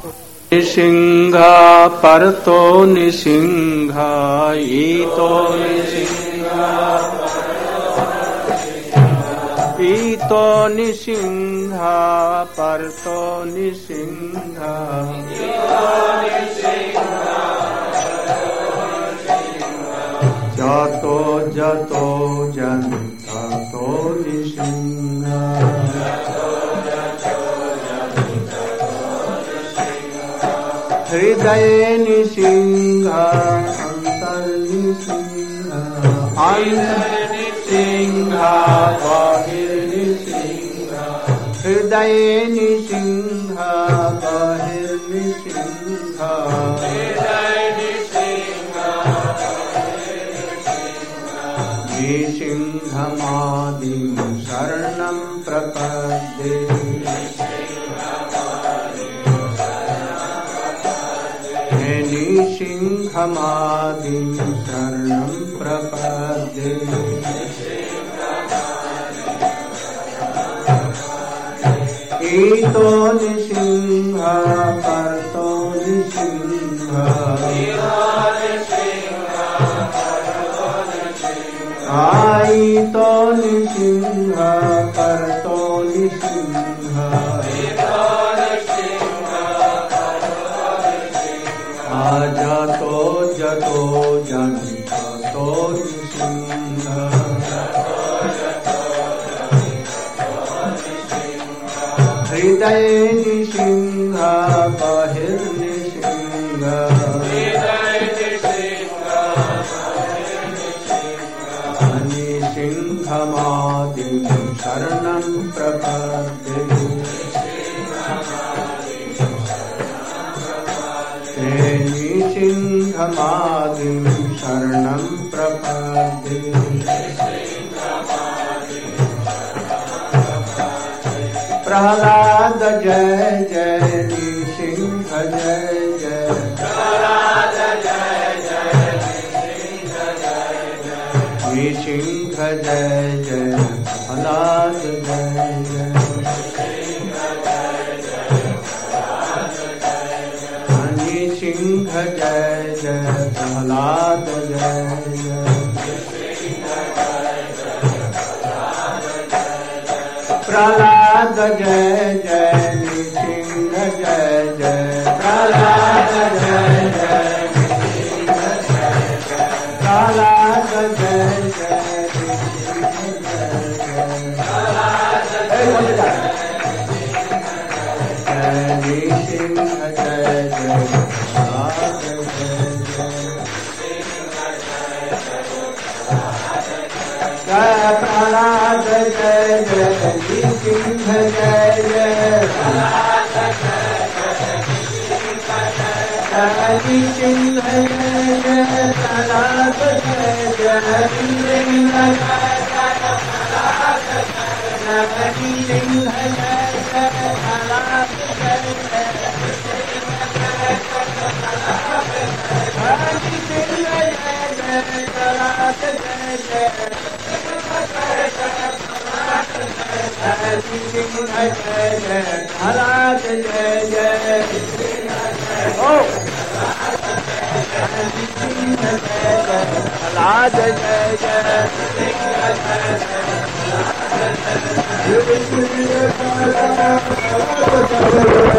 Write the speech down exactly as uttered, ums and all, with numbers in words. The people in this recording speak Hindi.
निसिंहा परतो निसिंहा ईतो निसिंहा ईतो निसिंहा परतो निसिंहा जातो जातो जनता तो निसिंहा हृदय निसिंहा अंतर निसिंहा अंतर निसिंहा बाहिर निसिंहा हृदय निसिंहा बाहिर निसिंहा हृदय निसिंहा निसिंहमादिं शरणं प्रपद्ये निसिंहमादिं शरणं प्रपद्ये ईतो निसिंहा परतो निसिंहा ईतो निसिंहा परतो निसिंहा जातो जतो जनता तो निसिंहा हृदय निसिंहा बाहिर निसिंहा निसिंहमादिं शरणं प्रपद्ये निसिंहमादिं शरणं प्रपद्ये प्रहलाद जय जय निसिंह जय जय प्रहलाद जय जय निसिंह जय जय प्रहलाद जय जय निसिंह जय जय प्रहलाद जय जय प्रहलाद जय जय निसिंह जय जय प्रहलाद जय जय प्रहलाद जय जय निसिंह जय जय जय प्रहलाद जय जय निसिंह जय जय निसिंह जय जय प्रहलाद जय जय निसिंह निसिंह जय जय प्रहलाद जय प्रहलाद जय जय ओ प्रहलाद जय जय